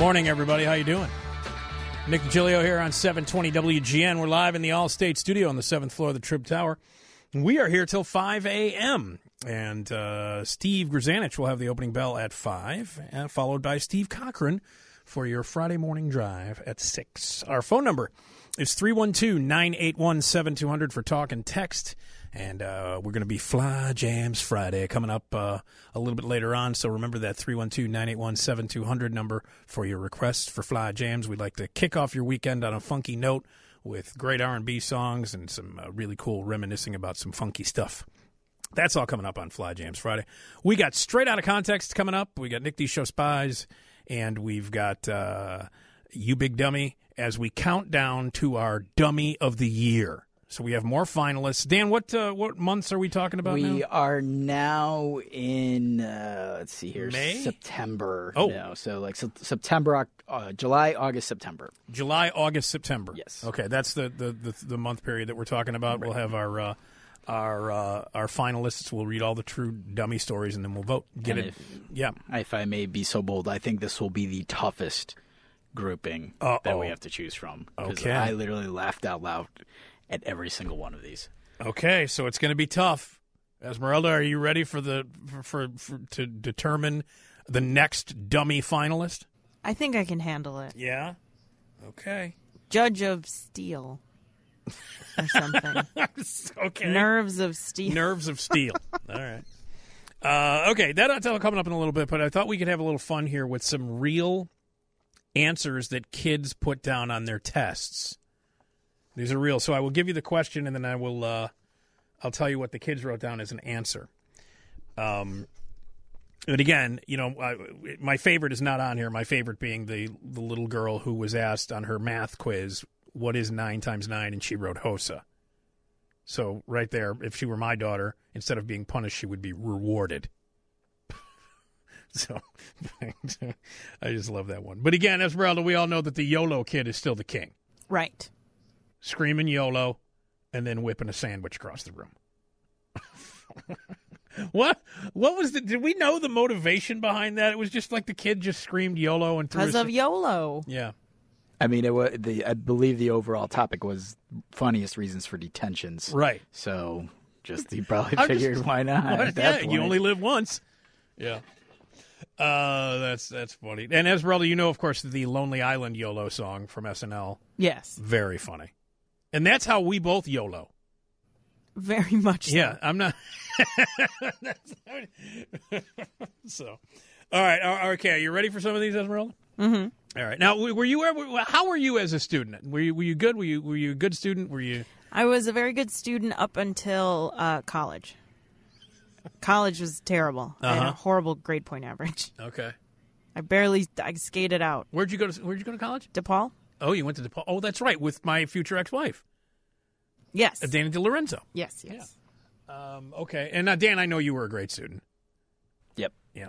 Morning, everybody. How you doing? Nick DiGilio here on 720 WGN. We're live in the All-State Studio on the 7th floor of the Trib Tower. We are here till 5 a.m., and Steve Grzanich will have the opening bell at 5, followed by Steve Cochran for your Friday morning drive at 6. Our phone number is 312-981-7200 for talk and text. And we're going to be Fly Jams Friday coming up a little bit later on. So remember that 312-981-7200 number for your requests for Fly Jams. We'd like to kick off your weekend on a funky note with great R&B songs and some really cool reminiscing about some funky stuff. That's all coming up on Fly Jams Friday. We got Straight Outta Context coming up. We got Nick D. Show Spies. And we've got You Big Dummy as we count down to our Dummy of the Year. So we have more finalists. Dan, what months are we talking about now? We are now in, let's see here, May? September. Oh. No, so like September, July, August, September. July, August, September. Yes. Okay, that's the month period that we're talking about. Right. We'll have our finalists. We'll read all the true dummy stories, and then we'll vote. If I may be so bold, I think this will be the toughest grouping that we have to choose from. Because I literally laughed out loud at every single one of these. Okay, so it's going to be tough. Esmeralda, are you ready for to determine the next dummy finalist? I think I can handle it. Yeah? Okay. Judge of Steel. Or something. Okay. Nerves of Steel. Nerves of Steel. All right. Okay, that's all coming up in a little bit, but I thought we could have a little fun here with some real answers that kids put down on their tests. These are real. So I will give you the question, and then I'll tell you what the kids wrote down as an answer. And again, my favorite is not on here. My favorite being the little girl who was asked on her math quiz, what is 9 times 9? And she wrote HOSA. So right there, if she were my daughter, instead of being punished, she would be rewarded. So I just love that one. But again, Esmeralda, we all know that the YOLO kid is still the king. Right. Screaming YOLO and then whipping a sandwich across the room. What was did we know the motivation behind that? It was just like the kid just screamed YOLO and because of YOLO. Yeah. I mean, I believe the overall topic was funniest reasons for detentions. Right. So he probably figured, why not? You only live once. Yeah. That's funny. And Esmeralda, of course, the Lonely Island YOLO song from SNL. Yes. Very funny. And that's how we both YOLO. Very much so. Yeah, I'm not. So, all right. Okay, are you ready for some of these, Esmeralda? Mm-hmm. All right. Now, how were you as a student? Were you good? Were you a good student? Were you? I was a very good student up until college. College was terrible. I had a horrible grade point average. Okay. I skated out. Where'd you go to college? DePaul. Oh, you went to DePaul. Oh, that's right, with my future ex-wife. Yes. Dana DiLorenzo. Yes. Yeah. Okay. And now, Dan, I know you were a great student. Yep. Yeah.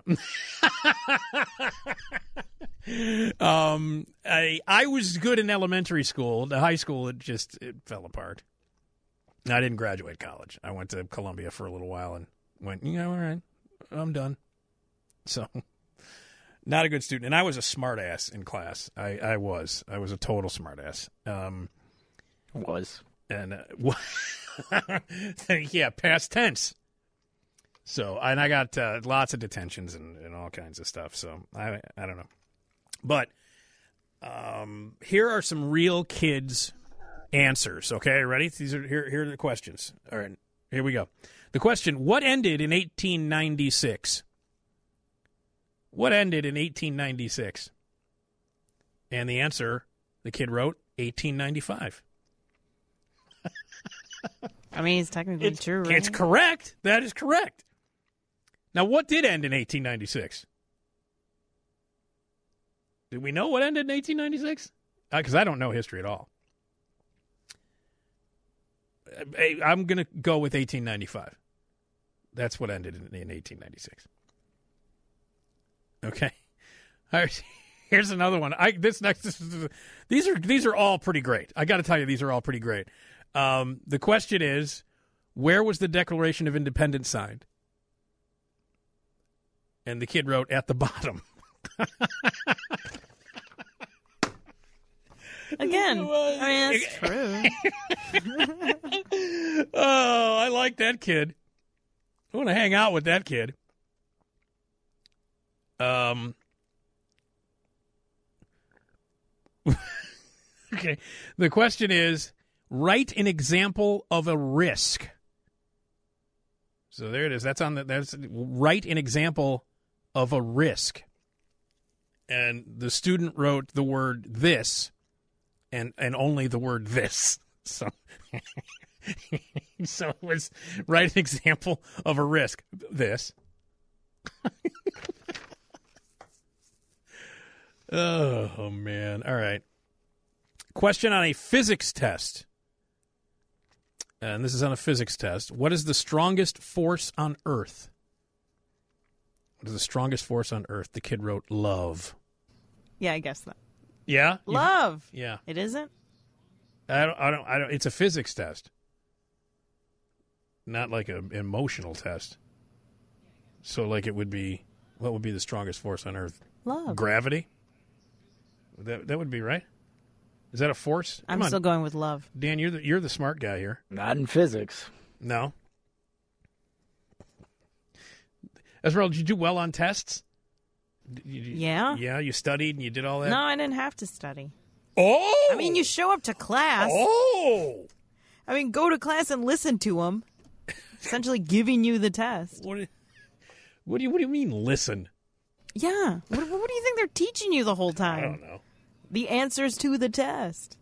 I was good in elementary school. The high school, it fell apart. I didn't graduate college. I went to Columbia for a little while and went, all right, I'm done. So, not a good student. And I was a smart ass in class. I was a total smart ass. Was. And, yeah, past tense. So, and I got lots of detentions and all kinds of stuff. So, I don't know. But here are some real kids' answers. Okay, ready? Here are the questions. All right, here we go. The question, what ended in 1896? What ended in 1896? And the answer, the kid wrote, 1895. I mean, it's technically true, right? It's correct. That is correct. Now, what did end in 1896? Did we know what ended in 1896? Because I don't know history at all. I'm going to go with 1895. That's what ended in 1896. Okay. All right. Here's another one. These are all pretty great. I got to tell you, these are all pretty great. The question is, where was the Declaration of Independence signed? And the kid wrote, at the bottom. Again, I mean, that's true. Oh, I like that kid. I want to hang out with that kid. Okay. The question is, write an example of a risk. So there it is. That's write an example of a risk. And the student wrote the word this and only the word this. So so it was write an example of a risk. This. Oh, man. All right. Question on a physics test. And this is on a physics test. What is the strongest force on Earth? What is the strongest force on Earth? The kid wrote love. Yeah, I guess that. Yeah? Love. Yeah. It isn't? I don't. It's a physics test. Not like an emotional test. So, like, it would be, what would be the strongest force on Earth? Love. Gravity? That would be right. Is that a force? I'm still going with love. Dan, you're the smart guy here. Not in physics. No. Esmeralda, did you do well on tests? Yeah. Yeah, you studied and you did all that? No, I didn't have to study. Oh! I mean, you show up to class. Oh! I mean, go to class and listen to them. Essentially giving you the test. What do you mean, listen? Yeah. What do you think they're teaching you the whole time? I don't know. The answers to the test.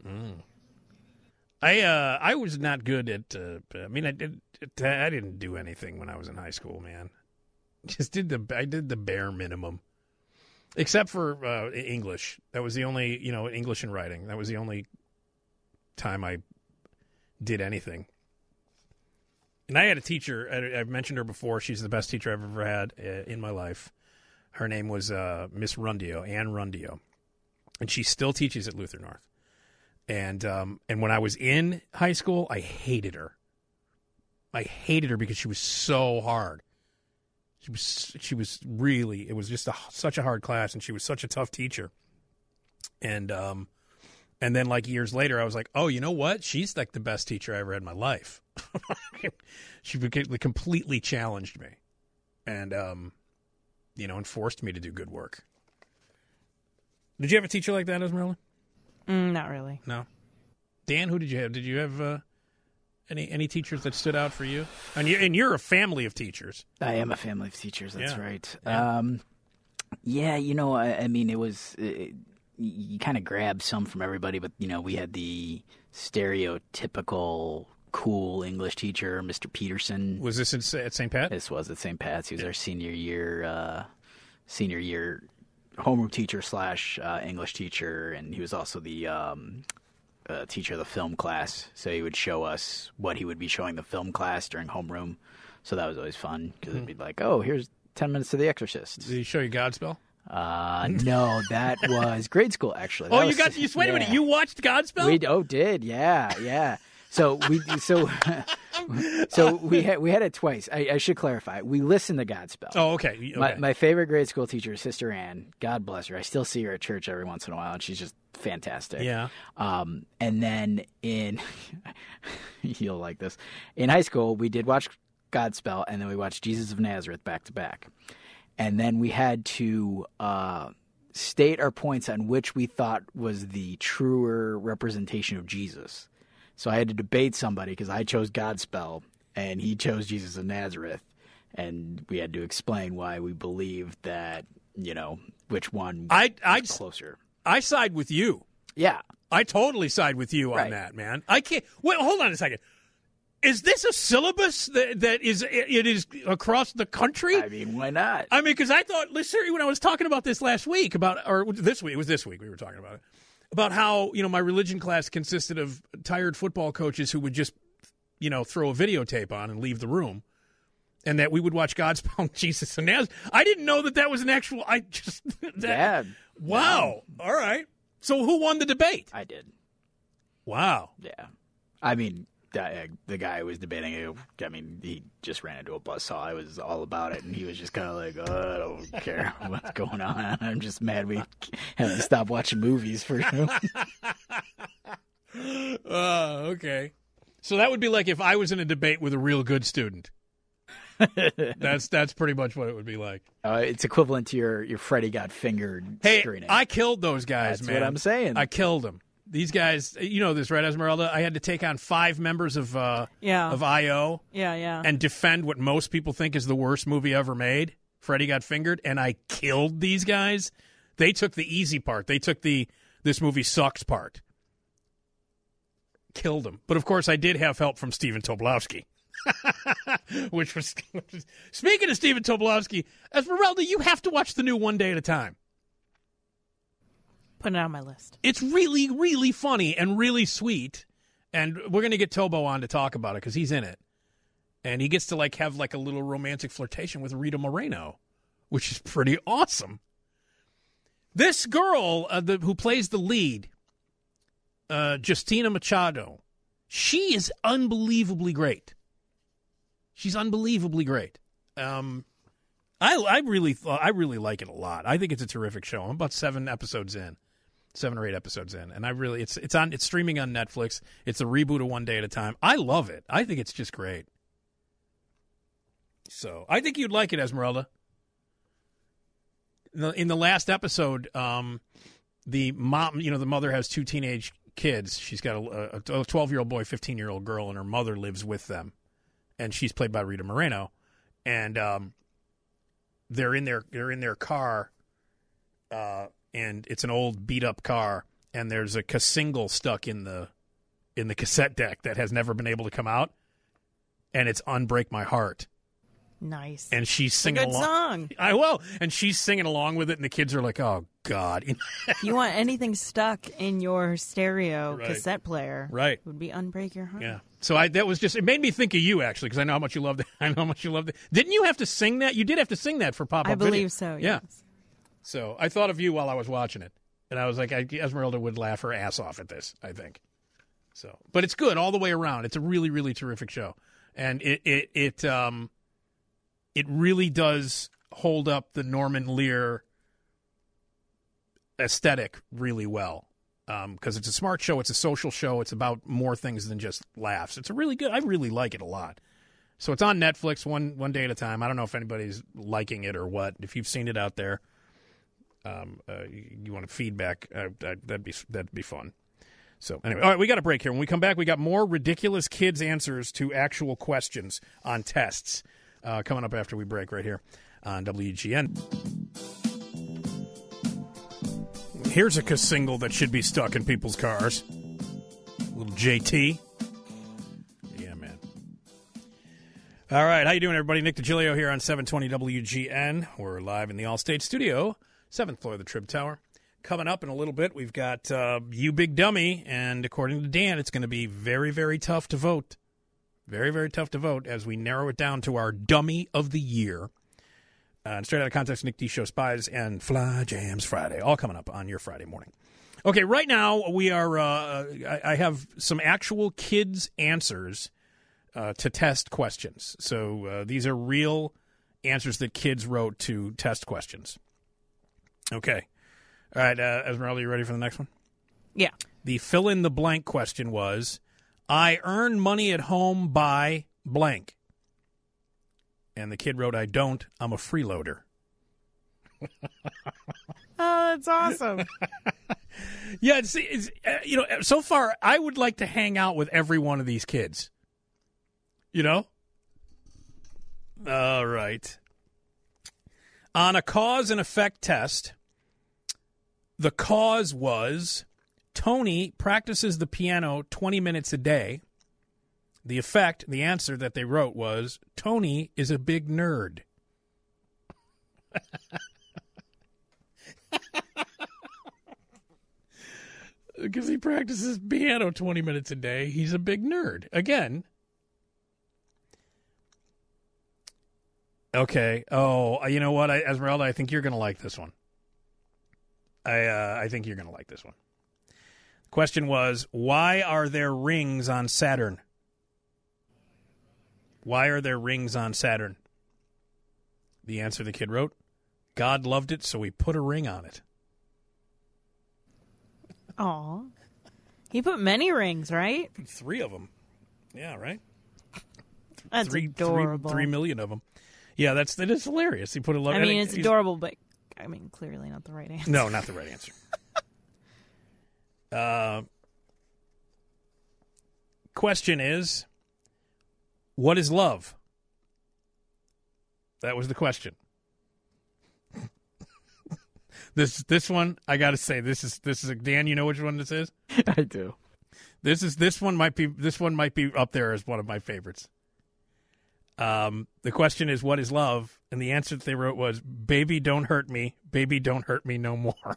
I was not good at. I didn't do anything when I was in high school, man. I did the bare minimum, except for English. That was the only, English and writing. That was the only time I did anything. And I had a teacher. I've mentioned her before. She's the best teacher I've ever had in my life. Her name was Miss Rundio, Ann Rundio. And she still teaches at Luther North. And when I was in high school, I hated her. I hated her because she was so hard. She was really, it was just such a hard class, and she was such a tough teacher. And then like years later, I was like, oh, you know what? She's like the best teacher I ever had in my life. She completely challenged me, and and forced me to do good work. Did you have a teacher like that, Esmeralda? Not really. No. Dan, who did you have? Did you have any teachers that stood out for you? And you're a family of teachers. I am a family of teachers. That's right. Yeah. I mean, it was you kind of grabbed some from everybody, but we had the stereotypical cool English teacher, Mr. Peterson. Was this at St. Pat? This was at St. Pat's. He was our senior year homeroom teacher / English teacher, and he was also the teacher of the film class. So he would show us what he would be showing the film class during homeroom. So that was always fun because it'd be like, oh, here's 10 minutes of The Exorcist. Did he show you Godspell? No, that was grade school actually. Wait a minute, you watched Godspell? Did, yeah. So we had it twice. I should clarify. We listened to Godspell. Oh, okay. My favorite grade school teacher is Sister Ann. God bless her. I still see her at church every once in a while, and she's just fantastic. Yeah. And then you'll like this. In high school, we did watch Godspell, and then we watched Jesus of Nazareth back to back. And then we had to state our points on which we thought was the truer representation of Jesus. So I had to debate somebody because I chose Godspell and he chose Jesus of Nazareth. And we had to explain why we believed that, which one was closer. I side with you. Yeah. I totally side with you on that, man. I can't. Wait, hold on a second. Is this a syllabus that is across the country? I mean, why not? I mean, because I thought, listen, when I was talking about this last week, it was this week we were talking about it, about how, my religion class consisted of tired football coaches who would just, throw a videotape on and leave the room, and that we would watch Godspell, Jesus and Nazareth. I didn't know that was an actual, yeah. Wow. Yeah. All right. So who won the debate? I did. Wow. Yeah. I mean, the guy who was debating, I mean, he just ran into a buzzsaw. I was all about it, and he was just kind of like, I don't care what's going on. I'm just mad we have to stop watching movies for him. Okay. So that would be like if I was in a debate with a real good student. That's pretty much what it would be like. It's equivalent to your Freddy got fingered screening. I killed those guys, That's man. what I'm saying. I killed them. These guys, you know this, right, Esmeralda? I had to take on 5 members of IO and defend what most people think is the worst movie ever made, Freddy Got Fingered, and I killed these guys. They took the easy part. They took the this movie sucks part. Killed them. But, of course, I did have help from Stephen Tobolowsky. which was speaking of Stephen Tobolowsky, Esmeralda, you have to watch the new One Day at a Time. Put it on my list. It's really, really funny and really sweet, and we're going to get Tobo on to talk about it because he's in it, and he gets to have a little romantic flirtation with Rita Moreno, which is pretty awesome. This girl who plays the lead, Justina Machado, she is unbelievably great. She's unbelievably great. I really like it a lot. I think it's a terrific show. I'm about 7 or 8 episodes in, and it's streaming on Netflix. It's a reboot of One Day at a Time. I love it. I think it's just great. So I think you'd like it, Esmeralda. In the last episode, the mom, the mother has 2 teenage kids. She's got a 12-year-old boy, 15-year-old girl, and her mother lives with them. And she's played by Rita Moreno, and they're in their car, and it's an old beat up car, and there's a single stuck in the cassette deck that has never been able to come out, and it's "Unbreak My Heart." Nice. And she's singing good along. Song. And she's singing along with it, and the kids are like, "Oh God!" If you want anything stuck in your stereo cassette player, right, would be "Unbreak Your Heart." Yeah. So it made me think of you actually because I know how much you loved it. I know how much you loved it. Didn't you have to sing that? You did have to sing that for Pop-Up Video. I believe so. Yeah. Yes. So I thought of you while I was watching it, and I was like, Esmeralda would laugh her ass off at this. I think. So, but it's good all the way around. It's a really, really terrific show, and it really does hold up the Norman Lear aesthetic really well. Because it's a smart show, it's a social show, it's about more things than just laughs. It's a really good. I really like it a lot. So it's on Netflix, one day at a time. I don't know if anybody's liking it or what. If you've seen it out there, you want feedback, that'd be fun. So anyway, all right, we got a break here. When we come back, we got more ridiculous kids' answers to actual questions on tests coming up after we break right here on WGN. Here's a single that should be stuck in people's cars. Little JT. Yeah, man. All right, how you doing, everybody? Nick DiGilio here on 720 WGN. We're live in the Allstate studio, 7th floor of the Trib Tower. Coming up in a little bit, we've got You Big Dummy, and according to Dan, it's going to be very, very tough to vote. Very, very tough to vote as we narrow it down to our Dummy of the Year. And straight out of context, Nick D. Show Spies and Fly Jams Friday, all coming up on your Friday morning. Okay, right now we are. I have some actual kids' answers to test questions. So these are real answers that kids wrote to test questions. Okay, all right, Esmeralda, you ready for the next one? Yeah. The fill in the blank question was, I earn money at home by blank. And the kid wrote, I don't. I'm a freeloader. Oh, that's awesome. Yeah, it's so far, I would like to hang out with every one of these kids. All right. On a cause and effect test, the cause was Tony practices the piano 20 minutes a day. The effect, the answer that they wrote was, Tony is a big nerd. Because he practices piano 20 minutes a day, he's a big nerd. Again. Okay. Oh, you know what, Esmeralda, I think you're going to like this one. I think you're going to like this one. Question was, why are there rings on Saturn? Why are there rings on Saturn? The answer the kid wrote, God loved it, so he put a ring on it. Aw. He put many rings, right? 3 of them. Yeah, right? That's adorable. 3 million of them. Yeah, that is hilarious. He put a love. I mean, it's adorable, but I mean, clearly not the right answer. No, not the right answer. Question is, what is love? That was the question. This one, I got to say, this is Dan. You know which one this is? I do. This one might be up there as one of my favorites. The question is, what is love? And the answer that they wrote was, baby, don't hurt me. Baby, don't hurt me no more.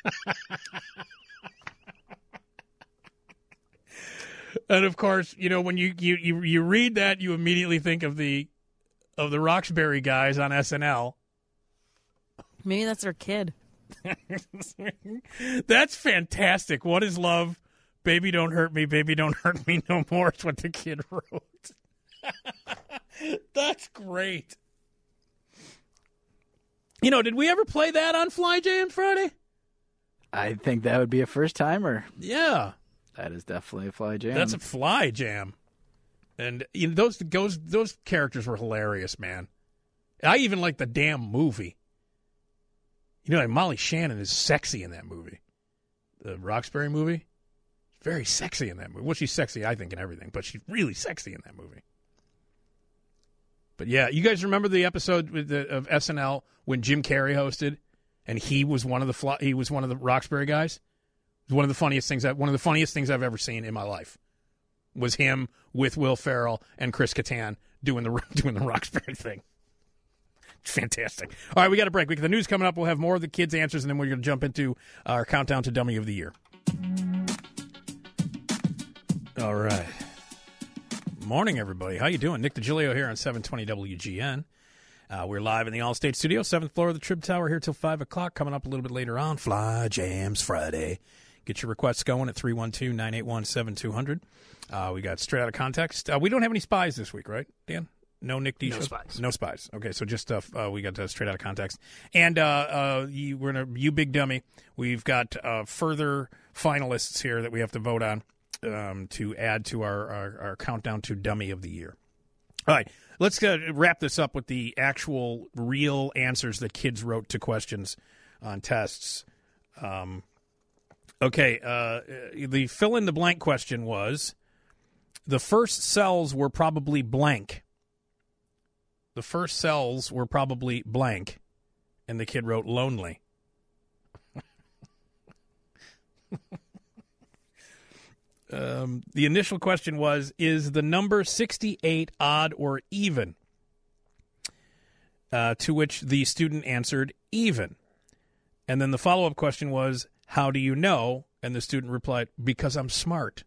And of course, you know, when you read that, you immediately think of the Roxbury guys on SNL. Maybe that's their kid. That's fantastic. What is love? Baby, don't hurt me. Baby, don't hurt me no more. Is what the kid wrote. That's great. You know, did we ever play that on Fly Jam Friday? I think that would be a first timer. Yeah. That is definitely a Fly Jam. That's a Fly Jam. And you know, those characters were hilarious, man. I even like the damn movie. You know, like Molly Shannon is sexy in that movie. The Roxbury movie. Very sexy in that movie. Well, she's sexy, I think, in everything, but she's really sexy in that movie. But yeah, you guys remember the episode of SNL when Jim Carrey hosted, and he was one of the Roxbury guys. It was one of the funniest things I've ever seen in my life. Was him with Will Ferrell and Chris Kattan doing the Roxbury thing. Fantastic. All right, we got a break. We got the news coming up. We'll have more of the kids' answers, and then we're going to jump into our countdown to Dummy of the Year. All right. Morning, everybody. How you doing? Nick DiGilio here on 720 WGN. We're live in the Allstate Studio, 7th floor of the Trib Tower, here till 5 o'clock. Coming up a little bit later on, Fly Jams Friday. Get your requests going at 312-981-7200. We got Straight Out of Context. We don't have any spies this week, right, Dan? No Nick D. No spies. No spies. Okay, so just we got Straight Out of Context. And we're in a You Big Dummy. We've got further finalists here that we have to vote on to add to our countdown to Dummy of the Year. All right, let's wrap this up with the actual real answers that kids wrote to questions on tests. Okay, the fill-in-the-blank question was, the first cells were probably blank. The first cells were probably blank, and the kid wrote lonely. The initial question was, is the number 68 odd or even? To which the student answered, even. And then the follow-up question was, how do you know? And the student replied, because I'm smart.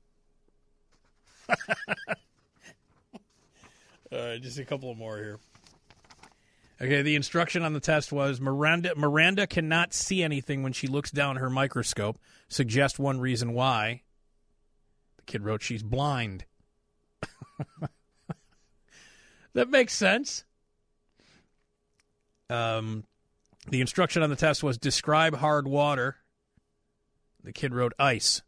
Just a couple more here. Okay, the instruction on the test was, Miranda cannot see anything when she looks down her microscope. Suggest one reason why. The kid wrote, she's blind. That makes sense. The instruction on the test was, describe hard water. The kid wrote ice.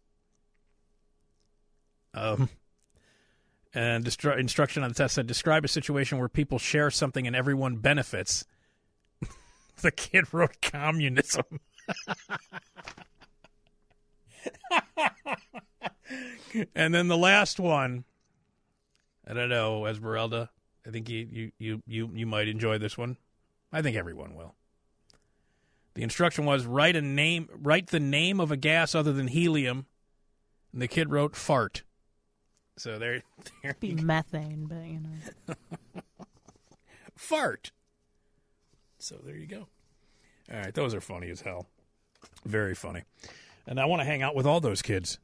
And instruction on the test said, describe a situation where people share something and everyone benefits. The kid wrote communism. And then the last one, I don't know, Esmeralda, I think you might enjoy this one. I think everyone will. The instruction was, write the name of a gas other than helium. And the kid wrote fart. So there be methane, but you know. Fart. So there you go. All right, those are funny as hell. Very funny. And I want to hang out with all those kids.